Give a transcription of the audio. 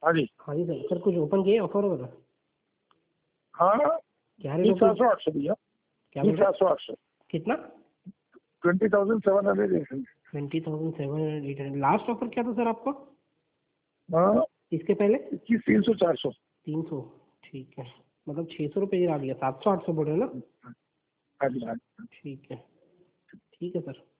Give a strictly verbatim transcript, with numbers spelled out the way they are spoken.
हाँ जी हाँ जी सर। सर कुछ ओपन किए ऑफर वगैरह? हाँ क्या रेट सात सौ आठ सौ भैया, क्या बोल रहे सात सौ आठ सौ कितना? Twenty thousand seven hundred eight hundred. Twenty thousand seven hundred eight hundred. Last offer क्या था सर आपका हाँ इसके पहले? इक्कीस तीन सौ चार सौ। तीन सौ। ठीक है, मतलब छः सौ रुपये गिरा दिया। सात सौ आठ सौ बोल रहे हैं ना? हाँ जी हाँ जी। ठीक है ठीक है सर।